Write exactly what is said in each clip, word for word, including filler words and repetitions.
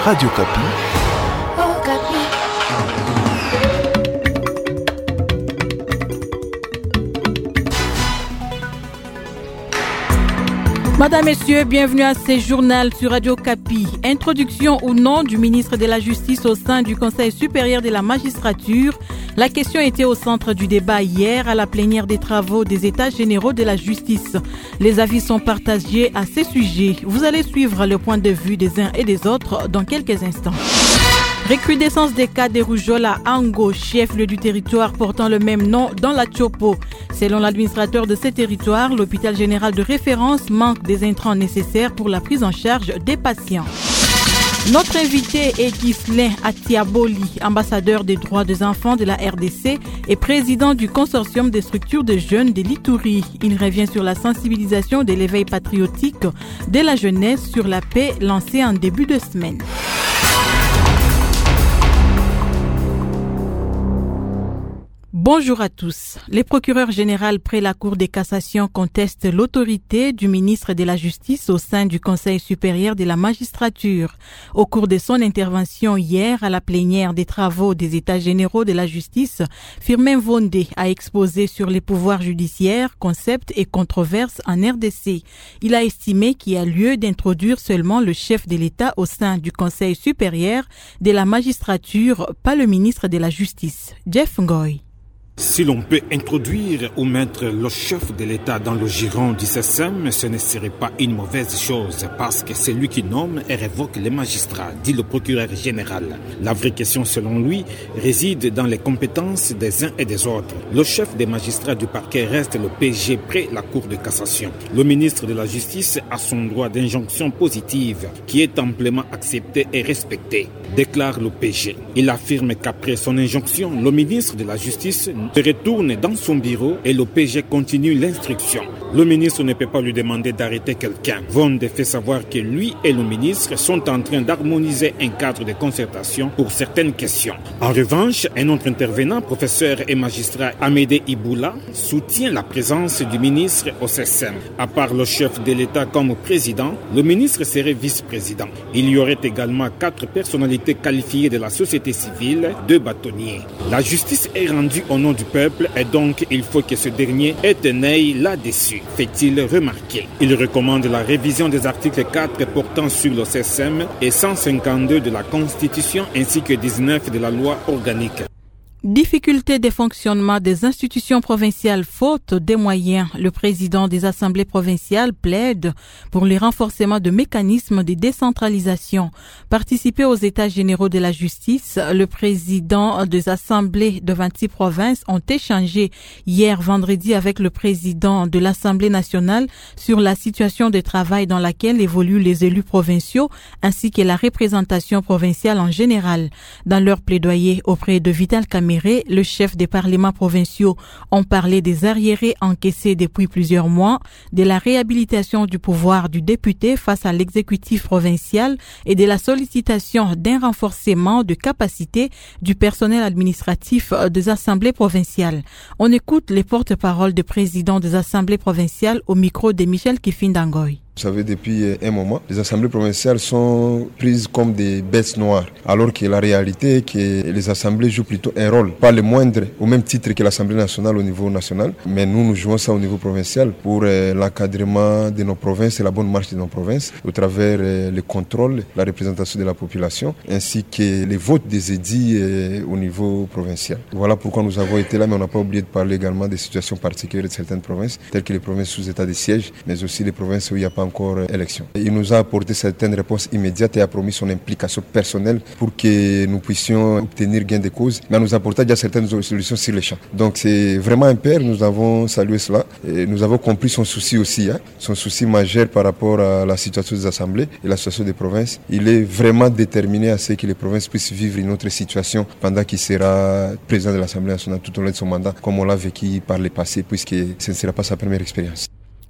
Radio Kapi. Oh, Kapi. Madame, Messieurs, bienvenue à ce journal sur Radio Kapi. Introduction ou non du ministre de la Justice au sein du Conseil supérieur de la magistrature. La question était au centre du débat hier à la plénière des travaux des États généraux de la justice. Les avis sont partagés à ce sujet. Vous allez suivre le point de vue des uns et des autres dans quelques instants. Recrudescence des cas de rougeole à Ango, chef-lieu du territoire portant le même nom dans la Tchopo. Selon l'administrateur de ce territoire, l'hôpital général de référence manque des intrants nécessaires pour la prise en charge des patients. Notre invité est Ghislain Atiaboli, ambassadeur des droits des enfants de la R D C et président du consortium des structures de jeunes de l'Ituri. Il revient sur la sensibilisation de l'éveil patriotique de la jeunesse sur la paix lancée en début de semaine. Bonjour à tous. Les procureurs généraux près la Cour de cassation contestent l'autorité du ministre de la Justice au sein du Conseil supérieur de la magistrature. Au cours de son intervention hier à la plénière des travaux des États généraux de la justice, Firmin Vondé a exposé sur les pouvoirs judiciaires, concepts et controverses en R D C. Il a estimé qu'il y a lieu d'introduire seulement le chef de l'État au sein du Conseil supérieur de la magistrature, pas le ministre de la Justice. Jeff Ngoy. Si l'on peut introduire ou mettre le chef de l'État dans le giron du C S E M, ce ne serait pas une mauvaise chose parce que c'est lui qui nomme et révoque les magistrats, dit le procureur général. La vraie question, selon lui, réside dans les compétences des uns et des autres. Le chef des magistrats du parquet reste le P G près la Cour de cassation. Le ministre de la Justice a son droit d'injonction positive qui est amplement accepté et respecté, déclare le P G. Il affirme qu'après son injonction, le ministre de la Justice se retourne dans son bureau et le P G continue l'instruction. Le ministre ne peut pas lui demander d'arrêter quelqu'un. Vonde fait savoir que lui et le ministre sont en train d'harmoniser un cadre de concertation pour certaines questions. En revanche, un autre intervenant, professeur et magistrat Amédée Iboula, soutient la présence du ministre au C S E M. À part le chef de l'État comme président, le ministre serait vice-président. Il y aurait également quatre personnalités qualifiées de la société civile, deux bâtonniers. La justice est rendue au nom du peuple et donc il faut que ce dernier ait un œil là-dessus, fait-il remarquer. Il recommande la révision des articles quatre portant sur le C S E M et cent cinquante-deux de la Constitution ainsi que dix-neuf de la loi organique. Difficulté de fonctionnement des institutions provinciales faute des moyens. Le président des assemblées provinciales plaide pour le renforcement de mécanismes de décentralisation. Participé aux États généraux de la justice, le président des assemblées de vingt-six provinces ont échangé hier vendredi avec le président de l'Assemblée nationale sur la situation de travail dans laquelle évoluent les élus provinciaux ainsi que la représentation provinciale en général. Dans leur plaidoyer auprès de Vital Kamerhe, le chef des parlements provinciaux ont parlé des arriérés encaissés depuis plusieurs mois, de la réhabilitation du pouvoir du député face à l'exécutif provincial et de la sollicitation d'un renforcement de capacité du personnel administratif des assemblées provinciales. On écoute les porte-paroles des présidents des assemblées provinciales au micro de Michel Kifindangoy. Vous savez, depuis un moment, les assemblées provinciales sont prises comme des bêtes noires, alors que la réalité est que les assemblées jouent plutôt un rôle, pas le moindre, au même titre que l'Assemblée nationale au niveau national, mais nous, nous jouons ça au niveau provincial pour euh, l'encadrement de nos provinces et la bonne marche de nos provinces, au travers euh, le contrôle, la représentation de la population, ainsi que les votes des édits euh, au niveau provincial. Voilà pourquoi nous avons été là, mais on n'a pas oublié de parler également des situations particulières de certaines provinces, telles que les provinces sous état de siège, mais aussi les provinces où il n'y a pas encore élection. Il nous a apporté certaines réponses immédiates et a promis son implication personnelle pour que nous puissions obtenir gain de cause, mais nous apporter déjà certaines solutions sur le champ. Donc c'est vraiment un père, nous avons salué cela et nous avons compris son souci aussi, hein, son souci majeur par rapport à la situation des assemblées et la situation des provinces. Il est vraiment déterminé à ce que les provinces puissent vivre une autre situation pendant qu'il sera président de l'Assemblée nationale tout au long de son mandat, comme on l'a vécu par le passé, puisque ce ne sera pas sa première expérience.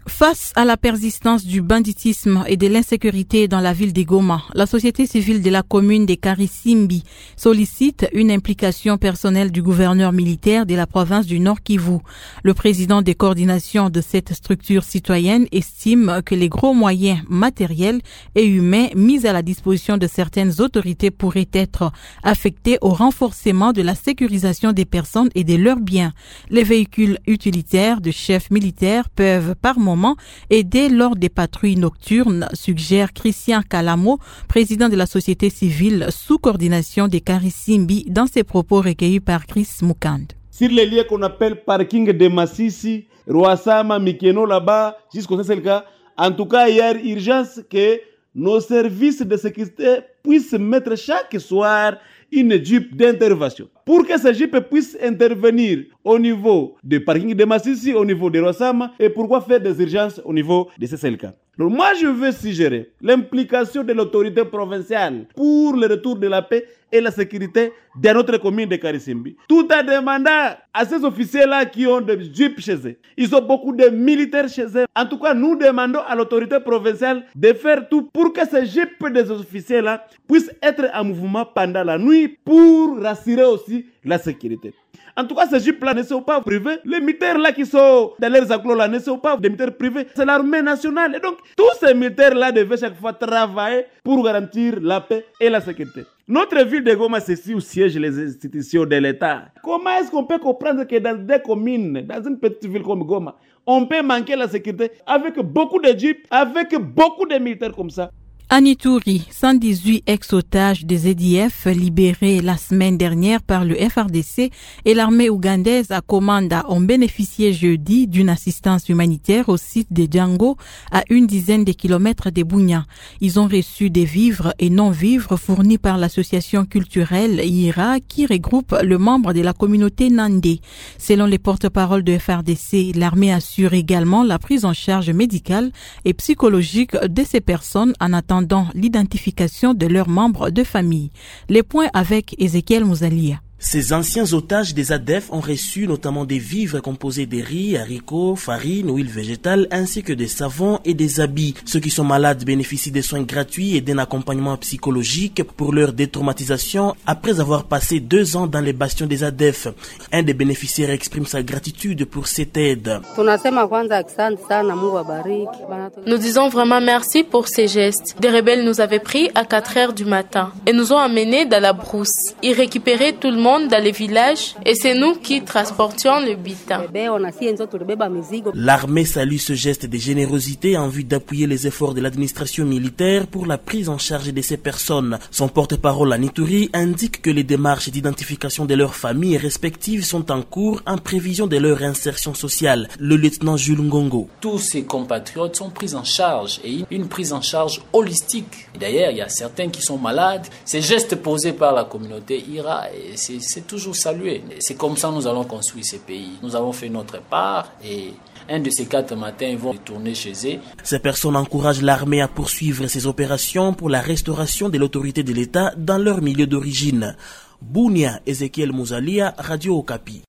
Face à la persistance du banditisme et de l'insécurité dans la ville de Goma, la société civile de la commune de Karisimbi sollicite une implication personnelle du gouverneur militaire de la province du Nord Kivu. Le président des coordinations de cette structure citoyenne estime que les gros moyens matériels et humains mis à la disposition de certaines autorités pourraient être affectés au renforcement de la sécurisation des personnes et de leurs biens. Les véhicules utilitaires de chefs militaires peuvent par moment aider lors des patrouilles nocturnes, suggère Christian Kalamo, président de la société civile sous coordination des Karisimbi, dans ses propos recueillis par Chris Mukand. Sur les lieux qu'on appelle parking de Massissi, Roasama, Mikeno là-bas, jusqu'au c'est le cas. En tout cas, il y a urgence que nos services de sécurité puissent mettre chaque soir une jeep d'intervention. Pour que ce jeep puisse intervenir au niveau des parkings de Massissi, au niveau de Rossama, et pourquoi faire des urgences au niveau de C C L K. Donc moi je veux suggérer l'implication de l'autorité provinciale pour le retour de la paix et la sécurité dans notre commune de Karisimbi. Tout en demandant à ces officiers-là qui ont des jeeps chez eux. Ils ont beaucoup de militaires chez eux. En tout cas, nous demandons à l'autorité provinciale de faire tout pour que ces jeeps des officiers-là puissent être en mouvement pendant la nuit pour rassurer aussi la sécurité. En tout cas, ces jeeps-là ne sont pas privés. Les militaires-là qui sont dans leurs enclos-là ne sont pas des militaires privés. C'est l'armée nationale. Et donc, tous ces militaires-là devaient chaque fois travailler pour garantir la paix et la sécurité. Notre ville de Goma, c'est ici où siègent les institutions de l'État. Comment est-ce qu'on peut comprendre que dans des communes, dans une petite ville comme Goma, on peut manquer la sécurité avec beaucoup de jeeps, avec beaucoup de militaires comme ça? À Ituri, cent dix-huit ex-otages des Z D F libérés la semaine dernière par le F R D C et l'armée ougandaise à Komanda ont bénéficié jeudi d'une assistance humanitaire au site de Django à une dizaine de kilomètres de Bunia. Ils ont reçu des vivres et non-vivres fournis par l'association culturelle I R A qui regroupe le membre de la communauté Nandé. Selon les porte-paroles de F R D C, l'armée assure également la prise en charge médicale et psychologique de ces personnes en attendant dans l'identification de leurs membres de famille. Les points avec Ezekiel Mouzalia. Ces anciens otages des A D F ont reçu notamment des vivres composés de riz, haricots, farine, huile végétale, ainsi que des savons et des habits. Ceux qui sont malades bénéficient des soins gratuits et d'un accompagnement psychologique pour leur détraumatisation après avoir passé deux ans dans les bastions des A D F. Un des bénéficiaires exprime sa gratitude pour cette aide. Nous disons vraiment merci pour ces gestes. Des rebelles nous avaient pris à quatre heures du matin et nous ont amenés dans la brousse. Ils récupéraient tout le monde dans les villages et c'est nous qui transportions le butin. L'armée salue ce geste de générosité en vue d'appuyer les efforts de l'administration militaire pour la prise en charge de ces personnes. Son porte-parole à Ituri indique que les démarches d'identification de leurs familles respectives sont en cours en prévision de leur insertion sociale. Le lieutenant Jules Ngongo. Tous ces compatriotes sont pris en charge et une prise en charge holistique. D'ailleurs, il y a certains qui sont malades. Ces gestes posés par la communauté I R A, c'est C'est toujours salué. C'est comme ça que nous allons construire ces pays. Nous avons fait notre part et un de ces quatre matins, ils vont retourner chez eux. Ces personnes encouragent l'armée à poursuivre ses opérations pour la restauration de l'autorité de l'État dans leur milieu d'origine. Bunia, Ezekiel Mouzalia, Radio Okapi.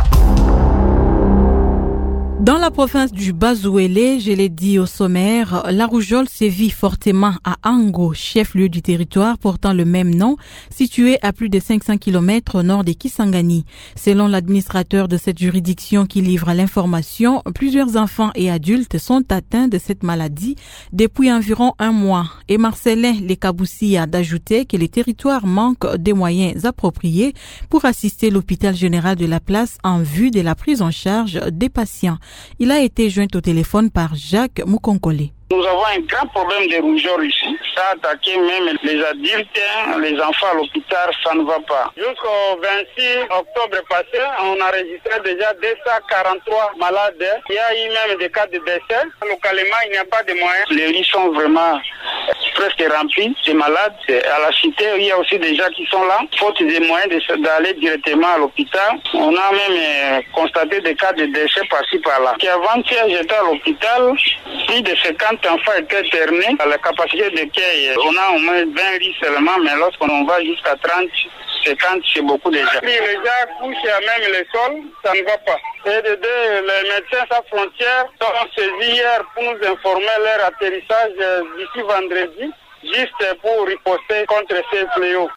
Dans la province du Bazouélé, je l'ai dit au sommaire, la rougeole sévit fortement à Ango, chef-lieu du territoire portant le même nom, situé à plus de cinq cents kilomètres au nord de Kisangani. Selon l'administrateur de cette juridiction qui livre l'information, plusieurs enfants et adultes sont atteints de cette maladie depuis environ un mois. Et Marcelin Lekaboussi a d'ajouter que le territoire manque des moyens appropriés pour assister l'hôpital général de la place en vue de la prise en charge des patients. Il a été joint au téléphone par Jacques Moukonkole. Nous avons un grand problème de rougeur ici. Ça a attaqué même les adultes, les enfants à l'hôpital, ça ne va pas. Jusqu'au vingt-six octobre passé, on a enregistré déjà deux cent quarante-trois malades. Il y a eu même des cas de décès. Localement, il n'y a pas de moyens. Les lits sont vraiment presque remplis de malades. À la cité, il y a aussi des gens qui sont là. Faute des moyens d'aller directement à l'hôpital. On a même constaté des cas de décès par-ci par-là. Avant-hier, j'étais à l'hôpital. Plus de cinquante enfants étaient internés. À la capacité d'accueil, on a au moins vingt lits seulement, mais lorsqu'on va jusqu'à trente, cinquante, c'est beaucoup déjà. Si les gens couchent à même le sol, ça ne va pas. Et de deux, les médecins sans frontières sont saisis hier pour nous informer leur atterrissage d'ici vendredi, juste pour riposter contre ces fléaux.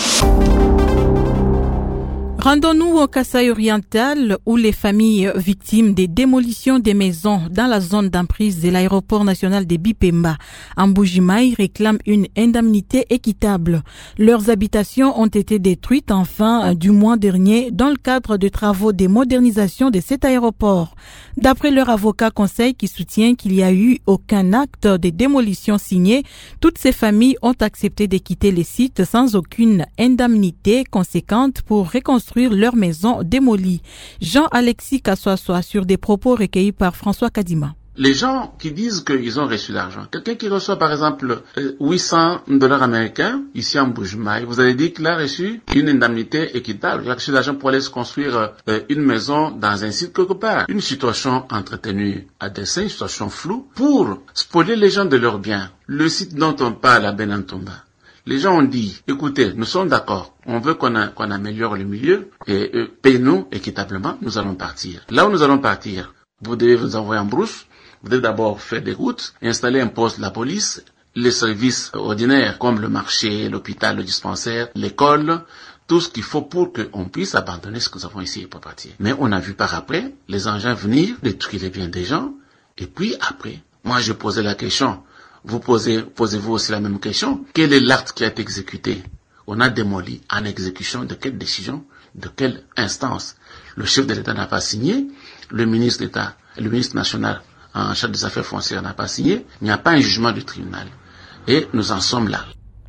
Rendons-nous au Kasaï oriental où les familles victimes des démolitions des maisons dans la zone d'emprise de l'aéroport national de Bipemba en Mbuji-Mayi réclament une indemnité équitable. Leurs habitations ont été détruites en fin du mois dernier dans le cadre de travaux de modernisation de cet aéroport. D'après leur avocat conseil qui soutient qu'il n'y a eu aucun acte de démolition signé, toutes ces familles ont accepté de quitter les sites sans aucune indemnité conséquente pour reconstruire leur maison démolie. Jean-Alexis Kassoassoa sur des propos recueillis par François Kadima. Les gens qui disent qu'ils ont reçu l'argent, quelqu'un qui reçoit par exemple huit cents dollars américains ici en Mbuji-Mayi, vous allez dire qu'il a reçu une indemnité équitable, il a reçu l'argent pour aller se construire une maison dans un site quelque part. Une situation entretenue à dessein, une situation floue, pour spolier les gens de leurs biens. Le site dont on parle à Benantumba, les gens ont dit, écoutez, nous sommes d'accord, on veut qu'on, a, qu'on améliore le milieu, et euh, paye-nous équitablement, nous allons partir. Là où nous allons partir, vous devez vous envoyer en brousse, vous devez d'abord faire des routes, installer un poste de la police, les services ordinaires comme le marché, l'hôpital, le dispensaire, l'école, tout ce qu'il faut pour qu'on puisse abandonner ce que nous avons ici pour partir. Mais on a vu par après les engins venir, détruire les biens des gens, et puis après, moi je posais la question, vous posez, posez-vous aussi la même question. Quel est l'acte qui a été exécuté? On a démoli en exécution de quelle décision? De quelle instance? Le chef de l'État n'a pas signé, le ministre d'État, le ministre national en charge des affaires foncières n'a pas signé, il n'y a pas un jugement du tribunal. Et nous en sommes là.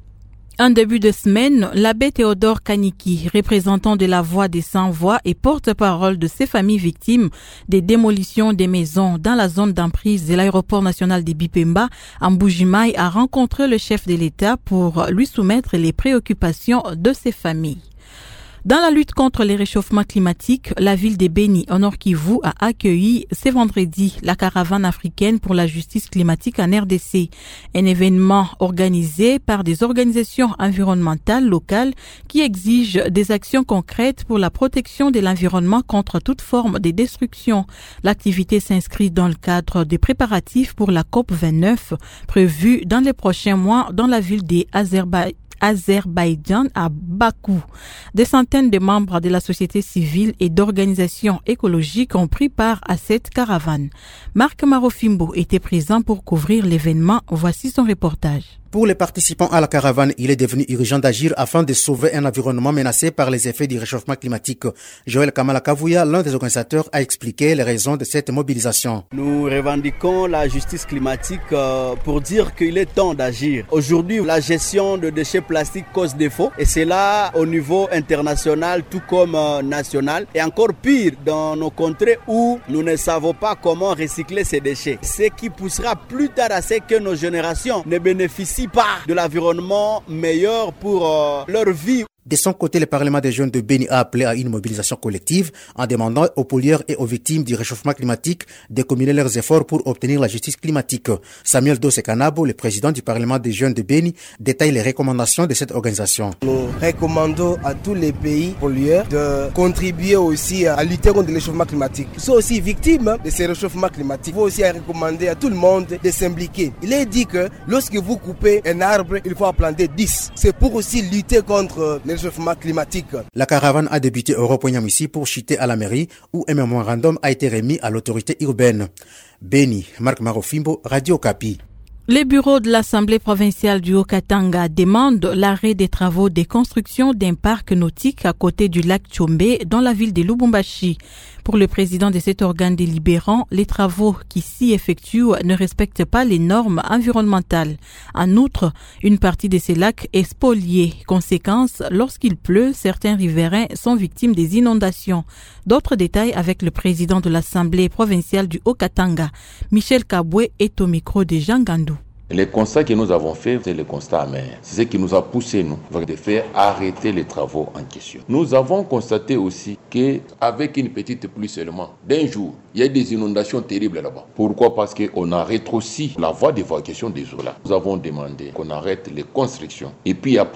En début de semaine, l'abbé Théodore Kaniki, représentant de la Voix des Sans-Voix et porte-parole de ces familles victimes des démolitions des maisons dans la zone d'emprise de l'aéroport national de Bipemba, en Mbuji-Mayi, a rencontré le chef de l'État pour lui soumettre les préoccupations de ces familles. Dans la lutte contre les réchauffements climatiques, la ville de Beni, au Nord Kivu, a accueilli ce vendredi la caravane africaine pour la justice climatique en R D C, un événement organisé par des organisations environnementales locales qui exigent des actions concrètes pour la protection de l'environnement contre toute forme de destruction. L'activité s'inscrit dans le cadre des préparatifs pour la COP vingt-neuf prévue dans les prochains mois dans la ville d'Azerbaïdjan. Azerbaïdjan à Bakou. Des centaines de membres de la société civile et d'organisations écologiques ont pris part à cette caravane. Marc Marofimbo était présent pour couvrir l'événement. Voici son reportage. Pour les participants à la caravane, il est devenu urgent d'agir afin de sauver un environnement menacé par les effets du réchauffement climatique. Joël Kamala Kavouya, l'un des organisateurs, a expliqué les raisons de cette mobilisation. Nous revendiquons la justice climatique pour dire qu'il est temps d'agir. Aujourd'hui, la gestion de déchets plastiques cause défaut et c'est là au niveau international tout comme national et encore pire dans nos contrées où nous ne savons pas comment recycler ces déchets. Ce qui poussera plus tard à ce que nos générations ne bénéficient pas de l'environnement meilleur pour euh, leur vie. De son côté, le Parlement des jeunes de Beni a appelé à une mobilisation collective en demandant aux pollueurs et aux victimes du réchauffement climatique de combiner leurs efforts pour obtenir la justice climatique. Samuel Dose Kanabo, le président du Parlement des jeunes de Beni, détaille les recommandations de cette organisation. Nous recommandons à tous les pays pollueurs de contribuer aussi à lutter contre le réchauffement climatique. Ils sont aussi victimes de ce réchauffement climatique. Il faut aussi recommander à tout le monde de s'impliquer. Il est dit que lorsque vous coupez un arbre, il faut en planter dix. C'est pour aussi lutter contre le réchauffement climatique. La caravane a débuté au rond-point ici pour chuter à la mairie où un mémorandum a été remis à l'autorité urbaine. Beni, Marc Marofimbo, Radio Kapi. Les bureaux de l'Assemblée provinciale du Haut-Katanga demandent l'arrêt des travaux de construction d'un parc nautique à côté du lac Tchombe dans la ville de Lubumbashi. Pour le président de cet organe délibérant, les travaux qui s'y effectuent ne respectent pas les normes environnementales. En outre, une partie de ces lacs est spoliée. Conséquence, lorsqu'il pleut, certains riverains sont victimes des inondations. D'autres détails avec le président de l'Assemblée provinciale du Haut-Katanga, Michel Kabwe, est au micro de Jean Gandou. Le constat que nous avons fait, c'est le constat amer. C'est ce qui nous a poussé, nous, de faire arrêter les travaux en question. Nous avons constaté aussi qu'avec une petite pluie seulement, d'un jour, il y a des inondations terribles là-bas. Pourquoi? Parce qu'on a rétréci la voie d'évacuation des eaux là. Nous avons demandé qu'on arrête les constructions. Et puis après,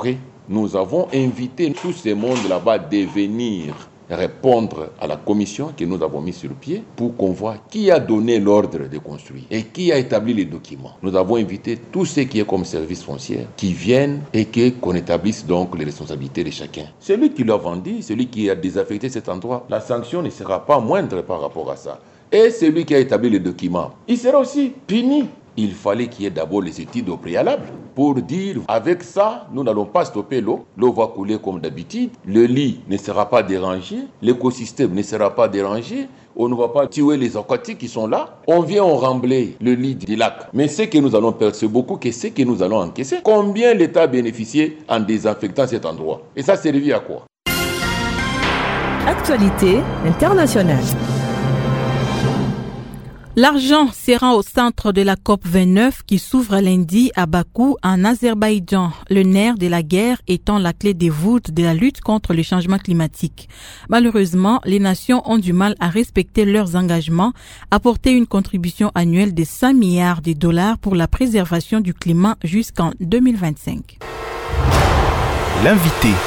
nous avons invité tout ce monde là-bas de venir répondre à la commission que nous avons mise sur pied pour qu'on voit qui a donné l'ordre de construire et qui a établi les documents. Nous avons invité tous ceux qui est comme service foncier qui viennent et que, qu'on établisse donc les responsabilités de chacun. Celui qui l'a vendu, celui qui a désaffecté cet endroit, la sanction ne sera pas moindre par rapport à ça. Et celui qui a établi les documents, il sera aussi puni. Il fallait qu'il y ait d'abord les études au préalable pour dire avec ça, nous n'allons pas stopper l'eau. L'eau va couler comme d'habitude. Le lit ne sera pas dérangé. L'écosystème ne sera pas dérangé. On ne va pas tuer les aquatiques qui sont là. On vient en rembler le lit du lac. Mais ce que nous allons perdre, c'est beaucoup que ce que nous allons encaisser. Combien l'État a bénéficié en désinfectant cet endroit? Et ça servit à quoi? Actualité internationale. L'argent sera au centre de la COP vingt-neuf qui s'ouvre lundi à Bakou, en Azerbaïdjan, le nerf de la guerre étant la clé de voûte de la lutte contre le changement climatique. Malheureusement, les nations ont du mal à respecter leurs engagements, apporter une contribution annuelle de cinq milliards de dollars pour la préservation du climat jusqu'en deux mille vingt-cinq. L'invité.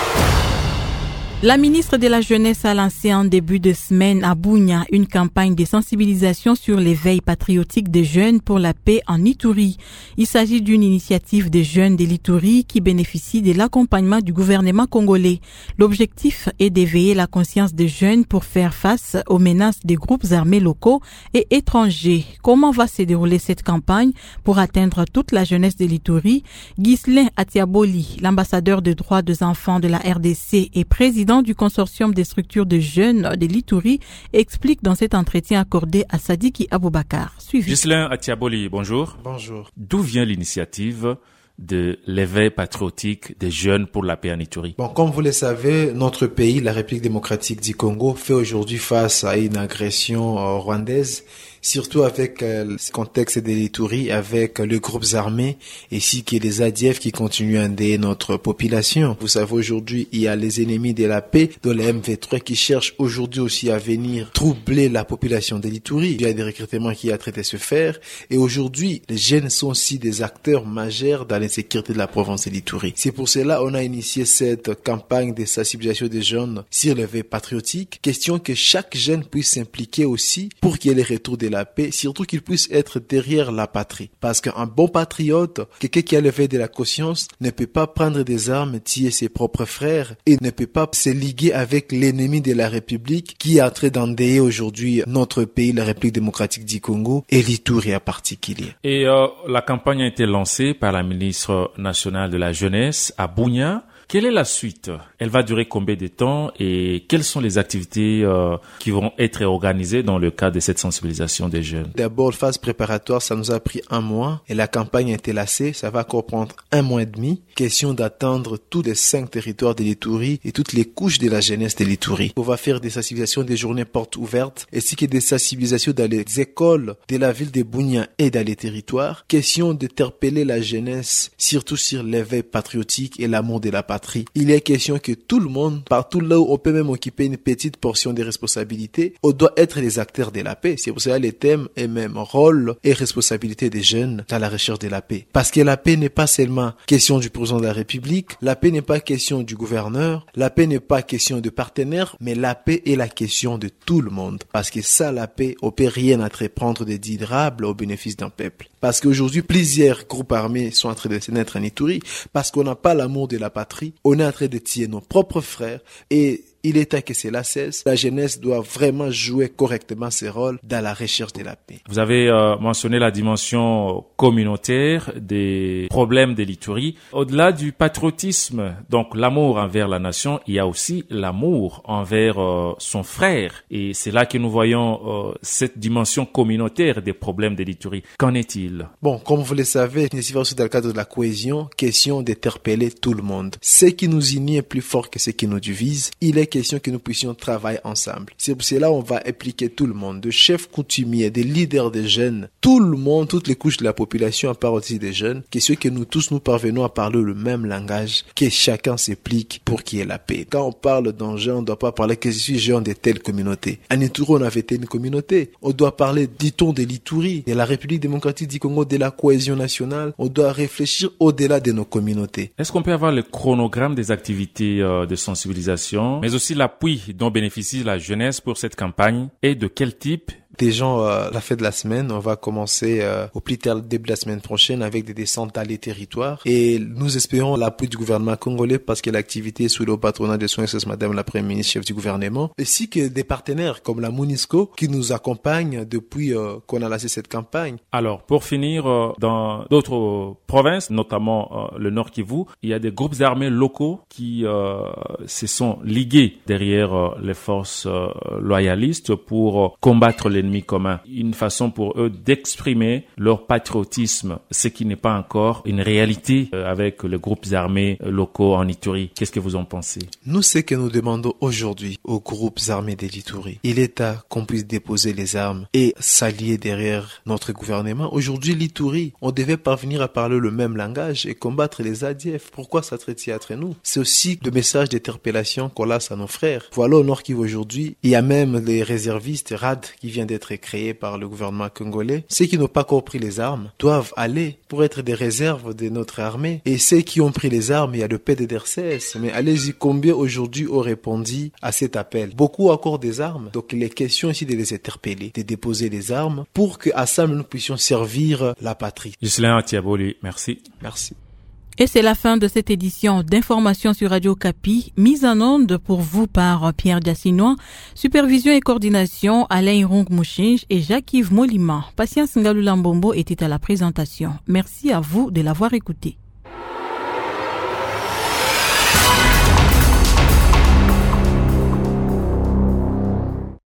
La ministre de la Jeunesse a lancé en début de semaine à Bunia une campagne de sensibilisation sur l'éveil patriotique des jeunes pour la paix en Ituri. Il s'agit d'une initiative des jeunes de l'Ituri qui bénéficie de l'accompagnement du gouvernement congolais. L'objectif est d'éveiller la conscience des jeunes pour faire face aux menaces des groupes armés locaux et étrangers. Comment va se dérouler cette campagne pour atteindre toute la jeunesse de l'Ituri? Ghislain Atiaboli, l'ambassadeur des droits des enfants de la R D C et président du consortium des structures de jeunes de l'Ituri, explique dans cet entretien accordé à Sadiki Aboubakar. Suivi. Ghislain Atiaboli, bonjour. Bonjour. D'où vient l'initiative de l'éveil patriotique des jeunes pour la paix en Ituri? Bon, comme vous le savez, notre pays, la République démocratique du Congo, fait aujourd'hui face à une agression euh, rwandaise, surtout avec euh, ce contexte de l'Ituri, avec euh, les groupes armés, ainsi que les A D F qui continuent à endeuiller notre population. Vous savez, aujourd'hui, il y a les ennemis de la paix, dont les M V trois, qui cherchent aujourd'hui aussi à venir troubler la population de l'Ituri. Il y a des recrutements qui ont traité de se faire, et aujourd'hui, les jeunes sont aussi des acteurs majeurs dans l'insécurité de la province de l'Ituri. C'est pour cela qu'on a initié cette campagne de sensibilisation des jeunes sur l'éveil patriotique, question que chaque jeune puisse s'impliquer aussi pour qu'il y ait le retour de la paix, surtout qu'il puisse être derrière la patrie. Parce qu'un bon patriote, quelqu'un qui a l'éveil de la conscience, ne peut pas prendre des armes, tuer ses propres frères et ne peut pas se liguer avec l'ennemi de la République qui est en train d'endeuiller aujourd'hui notre pays, la République démocratique du Congo et l'Ituri en particulier. Et euh, la campagne a été lancée par la ministre nationale de la Jeunesse à Bunia. Quelle est la suite? Elle va durer combien de temps et quelles sont les activités euh, qui vont être organisées dans le cadre de cette sensibilisation des jeunes? D'abord, phase préparatoire, ça nous a pris un mois et la campagne a été lancée. Ça va encore prendre un mois et demi. Question d'attendre tous les cinq territoires de l'Ituri et toutes les couches de la jeunesse de l'Ituri. On va faire des sensibilisations, des journées portes ouvertes ainsi que des sensibilisations dans les écoles de la ville de Bunia et dans les territoires. Question d'interpeller la jeunesse, surtout sur l'éveil patriotique et l'amour de la patrie. Il est question que tout le monde, partout là où on peut même occuper une petite portion des responsabilités, on doit être les acteurs de la paix. C'est pour cela les thèmes et même rôle et responsabilité des jeunes dans la recherche de la paix. Parce que la paix n'est pas seulement question du président de la République, la paix n'est pas question du gouverneur, la paix n'est pas question de partenaires, mais la paix est la question de tout le monde. Parce que ça, la paix, on peut rien entreprendre de durable au bénéfice d'un peuple. Parce qu'aujourd'hui, plusieurs groupes armés sont en train de se naître en Ituri, parce qu'on n'a pas l'amour de la patrie, on est en train de tuer nos propres frères et il est temps que cela cesse. La jeunesse doit vraiment jouer correctement ses rôles dans la recherche de la paix. Vous avez euh, mentionné la dimension communautaire des problèmes de l'Ituri. Au-delà du patriotisme, donc l'amour envers la nation, il y a aussi l'amour envers euh, son frère. Et c'est là que nous voyons euh, cette dimension communautaire des problèmes de l'Ituri. Qu'en est-il? Bon, comme vous le savez, c'est aussi dans le cadre de la cohésion, question d'interpeller tout le monde. Ce qui nous unit est plus fort que ce qui nous divise. Il est question que nous puissions travailler ensemble. C'est pour cela qu'on va impliquer tout le monde, de chefs coutumiers, des leaders des jeunes, tout le monde, toutes les couches de la population, à part aussi des jeunes, question que nous tous nous parvenons à parler le même langage, que chacun s'implique pour qu'il y ait la paix. Quand on parle d'un jeune, on ne doit pas parler que je suis jeune de telle communauté. À Ituri, on avait été une communauté. On doit parler, dit-on, de l'Ituri, de la République démocratique du Congo, de la cohésion nationale. On doit réfléchir au-delà de nos communautés. Est-ce qu'on peut avoir le chronogramme des activités euh, de sensibilisation, mais aussi l'appui dont bénéficie la jeunesse pour cette campagne et de quel type? Déjà, euh, la fin de la semaine, on va commencer euh, au plus tard début de la semaine prochaine avec des descentes dans les territoires. Et nous espérons l'appui du gouvernement congolais parce que l'activité est sous le patronat de son Excellence Madame la Première ministre, chef du gouvernement, ainsi que des partenaires comme la MONUSCO qui nous accompagnent depuis euh, qu'on a lancé cette campagne. Alors, pour finir, euh, dans d'autres provinces, notamment euh, le Nord Kivu, il y a des groupes armés locaux qui euh, se sont ligués derrière euh, les forces euh, loyalistes pour euh, combattre les l'ennemi commun, une façon pour eux d'exprimer leur patriotisme, ce qui n'est pas encore une réalité avec les groupes armés locaux en Ituri. Qu'est-ce que vous en pensez? Nous, ce que nous demandons aujourd'hui aux groupes armés de l'Ituri, il est temps qu'on puisse déposer les armes et s'allier derrière notre gouvernement. Aujourd'hui, l'Ituri, on devait parvenir à parler le même langage et combattre les A D F. Pourquoi ça traite entre nous? C'est aussi le message d'interpellation qu'on laisse à nos frères. Voilà au Nord Kivu aujourd'hui, il y a même les réservistes R A D qui viennent d'être créés par le gouvernement congolais. Ceux qui n'ont pas encore pris les armes doivent aller pour être des réserves de notre armée. Et ceux qui ont pris les armes, il y a le P D D R C S. Mais allez-y, combien aujourd'hui ont répondu à cet appel? Beaucoup ont encore des armes. Donc il est question ici de les interpeller, de déposer les armes pour qu'ensemble nous puissions servir la patrie. Ghislain Atiaboli, merci. Merci. Et c'est la fin de cette édition d'information sur Radio Kapi, mise en onde pour vous par Pierre Diassinois, supervision et coordination Alain Irong Mouchinge et Jacques-Yves Molima. Patience Ngalula Mbombo était à la présentation. Merci à vous de l'avoir écouté.